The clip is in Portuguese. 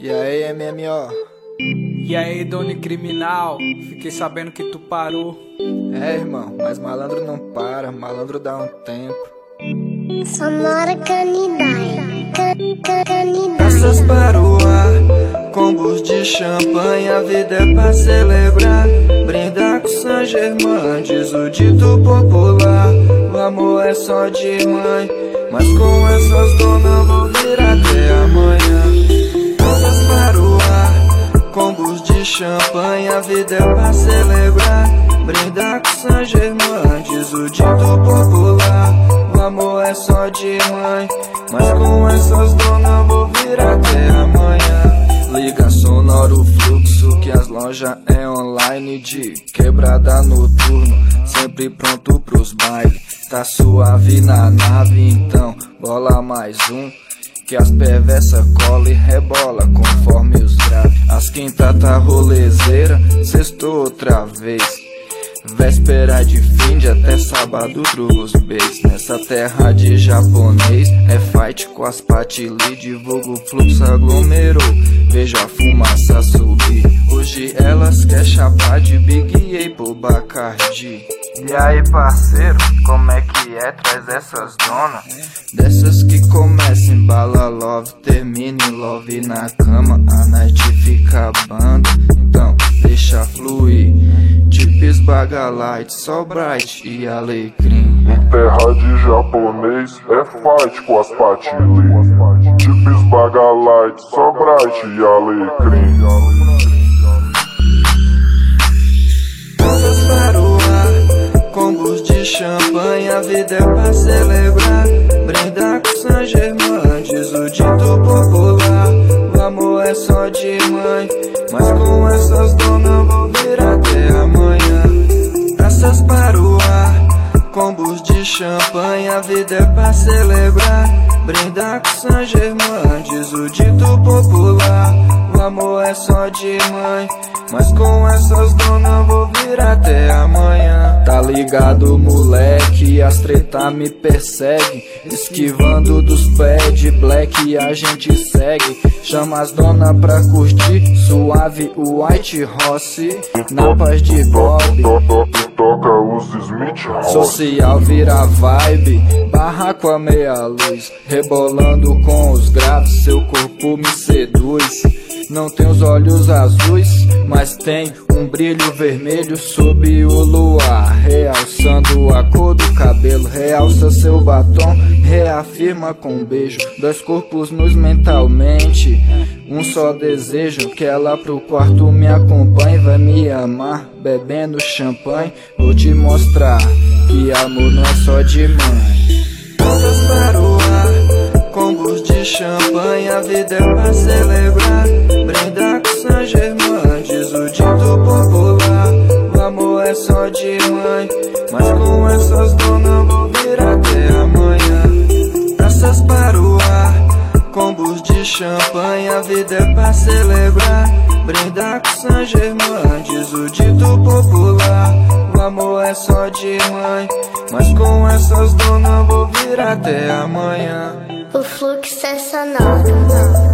E aí, MMO? E aí, dono criminal, fiquei sabendo que tu parou. É, irmão, mas malandro não para, malandro dá um tempo. Sonora Canidai. Taças para o ar, combos de champanhe, a vida é pra celebrar. Brindar com Saint Germain, diz o dito popular. O amor é só de mãe, mas com essas donas vou vir até amanhã. Taças para o ar, combos de champanhe, a vida é pra celebrar. Brindar com Saint Germain, diz o dito popular. O amor é só de mãe, mas com essas donas vou vir até amanhã. Liga sonoro fluxo que as lojas é online de quebrada noturno, sempre pronto pros bailes. Tá suave na nave, então bola mais um, que as perversas cola e rebola conforme os graves. As quinta tá rolezeira, sextou outra vez. Véspera de fim de até sábado pros beis. Nessa terra de japonês é fight com as patili. Divulgo o fluxo aglomerou, vejo a fumaça subir. Hoje elas quer chapar de Big A pro Bacardi. E aí, parceiro, como é que é? Traz essas donas dessas que começam em bala love, termina em love na cama, a night fica banda. Então deixa fluir, tipo esbaga light, só bright e alecrim. Em terra de japonês é fight com as patili. Tipo esbaga light, só bright e alecrim. Taças para o ar, combos de champanhe, a vida é pra celebrar. Brindar com Saint Germain, diz o dito popular. O amor é só de mãe, mas com essas donas vou vir até amanhã. Taças para o ar, combos de champanhe, a vida é pra celebrar. Brindar com Saint Germain, diz o dito popular. O amor é só de mãe, mas com essas donas vou vir até amanhã. Tá ligado, moleque, as treta me persegue, esquivando dos pés de black a gente segue. Chama as donas pra curtir, suave o White Rossi, na paz de Bob. Toca os Smith House. Social vira vibe, barraco a meia luz, rebolando com os graves, seu corpo me seduz. Não tem os olhos azuis, mas tem um brilho vermelho sob o luar, realçando a cor do cabelo, realça seu batom, reafirma com um beijo. Dois corpos nus mentalmente, um só desejo, que ela pro quarto me acompanhe. Vai me amar, bebendo champanhe, vou te mostrar que amor não é só de mãe. Taças para o ar, combos de champanhe, a vida é pra celebrar. Brindar com Saint Germain, diz o dito popular. O amor é só de mãe, mas com essas donas vou vir até amanhã. Taças para o ar, combos de champanhe, a vida é pra celebrar. Brindar com Saint Germain, diz o dito popular. O amor é só de mãe, mas com essas donas vou vir até amanhã. O fluxo é sonoro.